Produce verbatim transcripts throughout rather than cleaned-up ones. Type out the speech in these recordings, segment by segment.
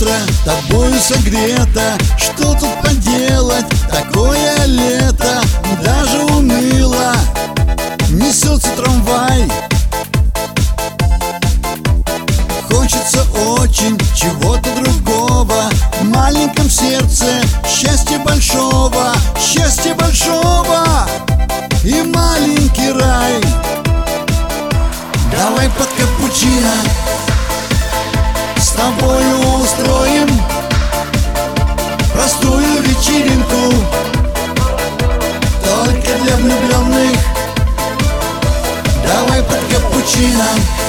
утро тобою согрето. Что тут поделать, такое лето, даже уныло. Несется трамвай, хочется очень чего-то другого. В маленьком сердце счастья большого, счастья большого и маленький рай. Давай под капучино с тобою устроим простую вечеринку, только для влюбленных. Давай под капучино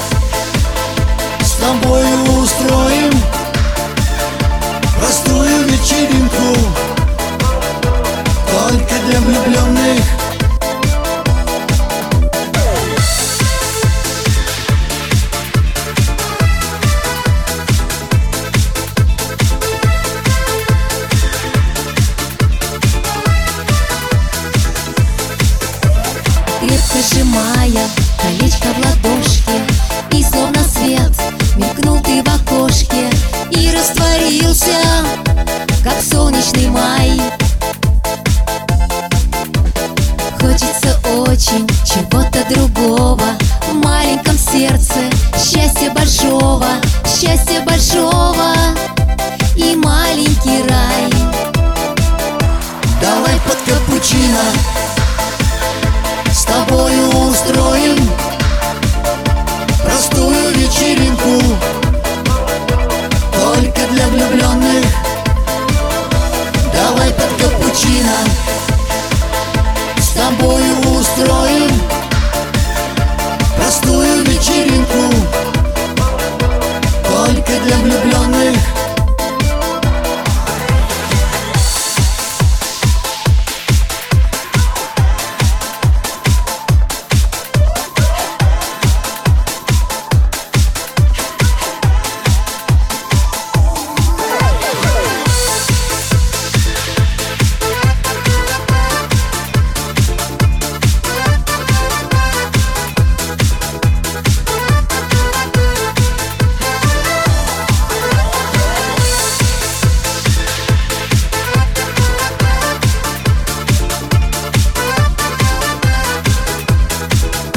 с тобою устроим простую вечеринку, только для влюбленных. Крепко сжимая колечко в ладошке, и словно свет мелькнул ты в окошке и растворился, как солнечный май. Хочется очень чего-то другого, в маленьком сердце счастья большого, счастья большого и маленький рай. Давай под капучино с тобою устроим простую вечеринку, только для влюбленных. Давай под капучино с тобою устроим простую вечеринку, только для влюбленных.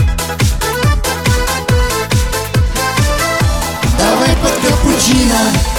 Давай под капучино